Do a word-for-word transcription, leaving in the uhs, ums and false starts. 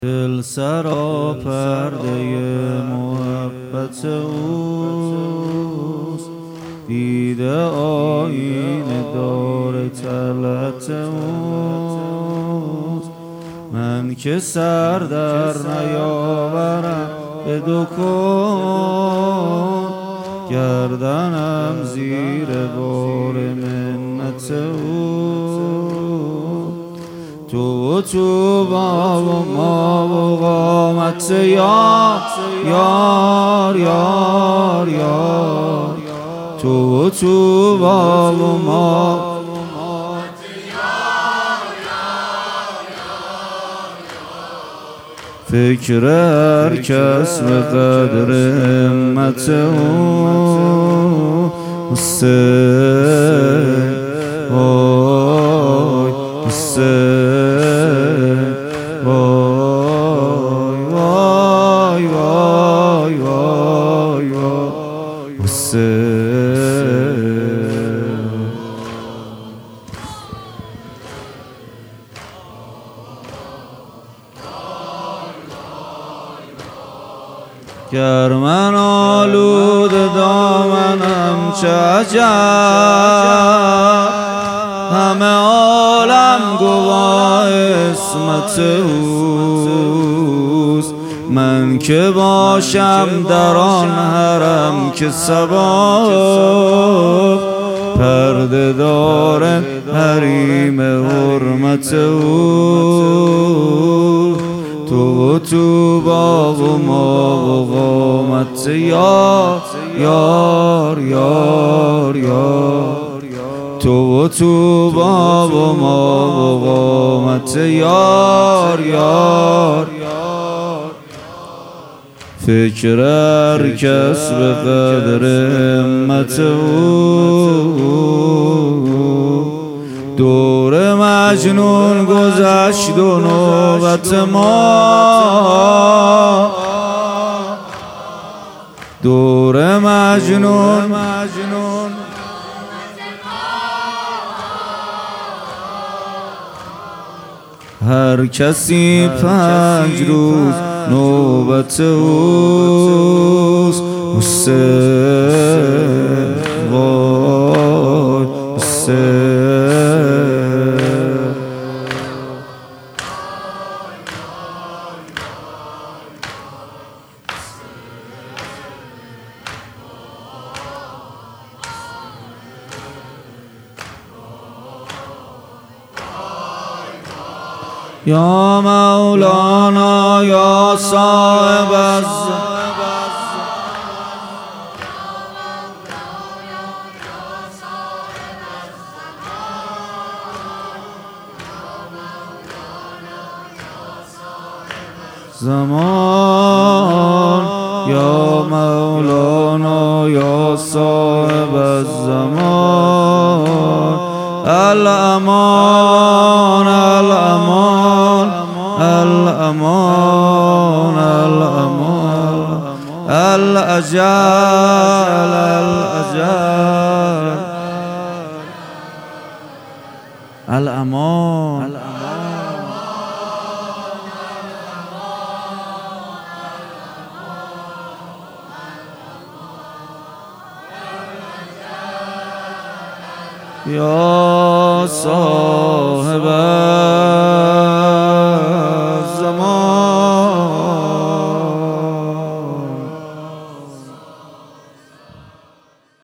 دل سرا پرده محبت اوست، دیده آینه دار طلعت اوست. من که سر در نیاورم به دکان، گردنم زیر بار منت اوست. تو و تو با و ما و قامت یار یار یار یار، تو و تو با و ما فکر هر کس به قدر همت او. حسین وای حسین وای وای وای وای وای حسین. گر من آلود دامنم چه عجب، همه عالم گواه عصمت اوست. من که باشم در آن حرم که صبا، پرده دار حریم حرمت اوست. تو و تو با و ما و قامت یار یار یار یار، تو و تو با و ما و قامت یار یار. فکر هر کس به قدر همت او. دور مجنون گذشت و نوبت ما، دور مجنون هر کسی پنج روز نوبت اوست. حسین وای حسین. یا مولانا یا صاحب الزمان، زمان یا مولانا یا صاحب الزمان. الامان الامان الامان الامان، الاجل الاجل الامان. یا صاحب